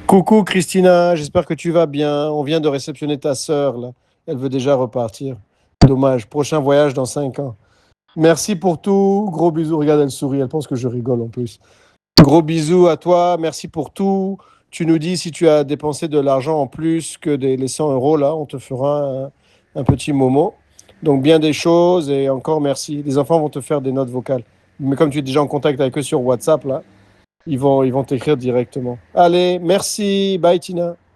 Coucou Christina, j'espère que tu vas bien. On vient de réceptionner ta sœur, là. Elle veut déjà repartir. Dommage, prochain voyage dans 5 ans. Merci pour tout. Gros bisous. Regarde, elle sourit. Elle pense que je rigole en plus. Gros bisous à toi. Merci pour tout. Tu nous dis si tu as dépensé de l'argent en plus que les 100 euros, là. On te fera un petit momo. Donc, bien des choses et encore merci. Les enfants vont te faire des notes vocales. Mais comme tu es déjà en contact avec eux sur WhatsApp, là, ils vont t'écrire directement. Allez, merci. Bye, Tina.